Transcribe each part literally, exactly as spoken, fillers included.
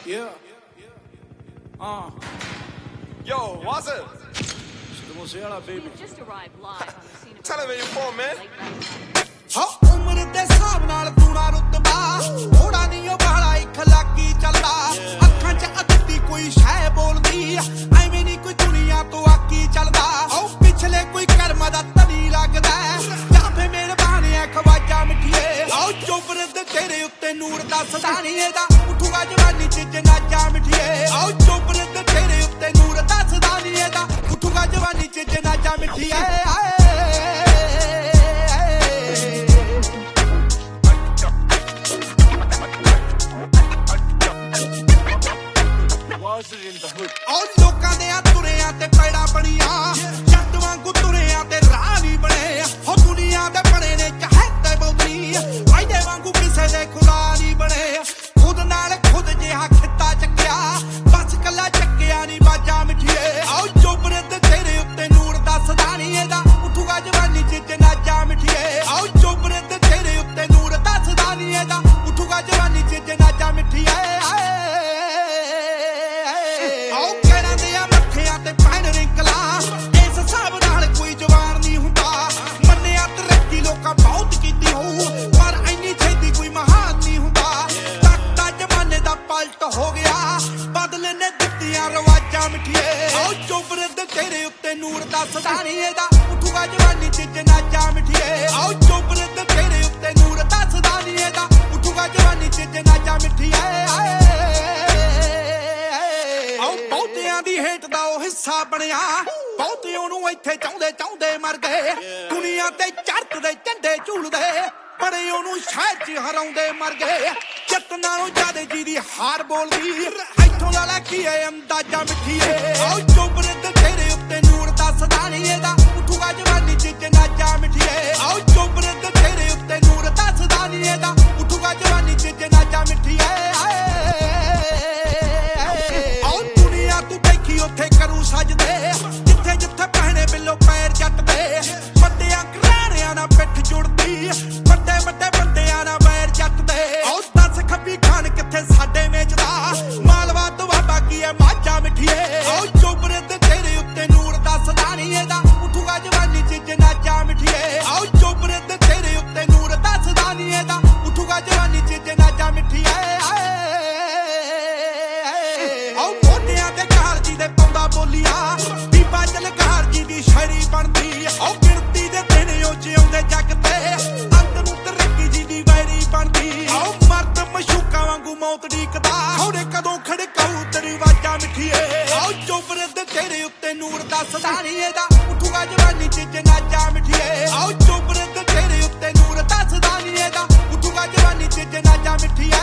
Yeah. Uh. Yo, what's up? Musiala, baby. Just arrived live on the scene of Tell him where you from, man. ਹਾਂ ਉਮਰ ਦੇ ਹਿਸਾਬ ਨਾਲ ਤੂਣਾ ਰੁਤਬਾ ਥੋੜਾ ਨਹੀਂ ਉਹ ਬਾਲਾ ਇਖਲਾਕੀ ਚੱਲਦਾ ਅੱਖਾਂ 'ਚ ਅੱਧੀ ਕੋਈ ਸ਼ੈ ਬੋਲਦੀ ਐਵੇਂ ਨਹੀਂ ਕੋਈ ਦੁਨੀਆ ਤੋਂ ਆਕੀ ਚੱਲਦਾ ਉਹ ਪਿਛਲੇ ਕੋਈ ਕਰਮ ਦਾ ਤਣੀ ਲੱਗਦਾ ਜਾਂ ਫੇ ਮਿਹਰਬਾਨੀਆਂ ਖਵਾਜਾ ਮਿੱਠੀਏ ਆਓ ਚੋਬਰ ਦੇ ਤੇਰੇ ਉੱਤੇ ਨੂਰ ਦਾ ਸਦਾਨੀ ਇਹਦਾ ਉੱਠੂਗਾ ਜਵਾਨੀ 'ਚ ਜਨਾਜਾ ਮਿੱਠੀਏ ਆਓ ਚੋਬਰ ਦੇ ਤੇਰੇ ਉੱਤੇ ਨੂਰ ਦਾ ਸਦਾਨੀ ਇਹਦਾ ਉੱਠੂਗਾ ਜਵਾਨੀ 'ਚ ਜਨਾਜਾ ਮਿੱਠੀਏ और लोकां दे तुरियां ते पैड़ा बनिया जट वांगू तुरियां ते राह नहीं बने हो दुनिया दे बने ने चाहते बहुती फायदे वांगू किसे दे खुदा नहीं बने खुद नाल खुद जिहा खिता चक्या बस कला चक्या नहीं बाजा मिठिए आओ चोबरे ते तेरे उत्ते नूर दा सदानी एदा उठूगा जवानी च जनाजा मिठिए आओ चोबरे ते तेरे उत्ते नूर दा सदानी एदा उठूगा जवानी च जनाजा मिठिए हो गया बदले ने दित्तियां रवाजा मिठिए आओ चोबरे दे तेरे उत्ते नूर दा सदानी एदा उठूगा जवानी च जनाजा मिठिए आओ चोबरे दे तेरे उत्ते नूर दा सदानी एदा उठूगा जवानी च जनाजा मिठिए आओ बहुतियां दी हेट दा ओ हिस्सा बनया बहुते ओनू इत्थे चाहुंदे चाहुंदे मर गए दुनिया ते चढ़दे झंडे झूलदे बड़े ओनू शहर च हराउंदे मर गए जत नालों ज्यादा जी दी हार बोलदी इत्थों दा लै की है अंदाजा मिठिए आओ चोबरे ते तेरे उत्ते नूर दा सदानी एदा उठूगा जवानी च जनाजा मिठिए आओ चोबरे ते तेरे उत्ते नूर दा सदानी एदा उठूगा जवानी च जनाजा मिठिए आओ दुनिया तू देखी उत्थे करू सजदे जिथे जिथे पहने बिल्लो पैर जट दे बड्डियां घराणियां नाल पिठ जुड़दी बड्डे बड्डे बंदियां नाल पैर जट दे आओ दस खब्बी खान किथे साडे मेजदा मालवा दुआबा की है माजा मिठिए आओ चोबरे ते तेरे उत्ते नूर दा सदानी एदा उठूगा जवानी च जनाजा मिठिए आओ चोबरे ते तेरे उत्ते नूर दा सदानी एदा उठूगा जवानी च जनाजा मिठिए आओ मोटियां ते कार जी दे पौंदा बोलिया दीपा चल कार जी दी शायरी बनदी आओ गिरती दे दिन ओ जिउंदे जग ते अंत नूं तरक्की जी दी वैरी बनदी आओ मर्द मशूका वांगू मौत डीकदा होरे कदों खड़काऊ तेरी वाजा मिठिए आओ चोबरे ते तेरे उत्ते नूर दा सदानी एदा उठूगा जवानी च जनाजा मिठिए आओ चोबरे ते तेरे उत्ते नूर दा सदानी एदा उठूगा जवानी च जनाजा मिठिए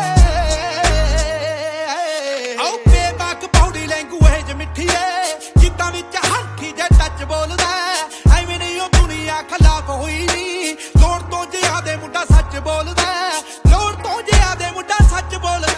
आओ बेबाक पौड़ी लैंगुएज मिठिए जिद्दां विच हरखी जे टच बोलदा ऐवें नहीं ओ दुनिया खिलाफ होई नी लोड़ तो जियादे मुंडा सच बोलदा लोड़ तो जियादे मुंडा सच बोलदा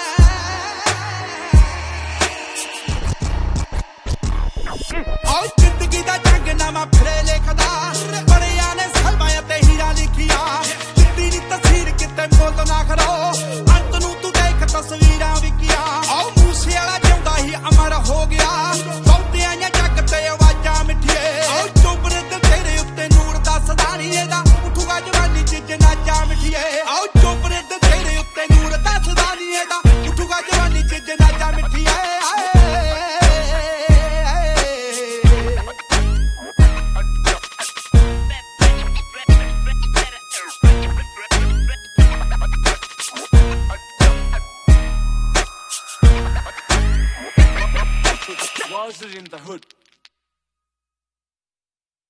आओ जिंदगी दा जंग नामा फिरे लिखदा बड़ियां ने सलमां ते हीरा लिखिया जिद्दी दी तस्वीर किते मुੱਲ ना खरो अंत नूं तू देख तस्वीरां विकिया आओ मूसे वाला जिउंदा ही अमर हो गया बहुते आइयां जग ते आवाजां मिठिए आओ चोबरे ते तेरे उत्ते नूर दा सदानी एदा उठूगा जवानी च जनाजा मिठिए आओ चोबरे ते तेरे उत्ते नूर दा सदानी एदा उठूगा जवानी च जनाजा मिठिए Was it in the hood?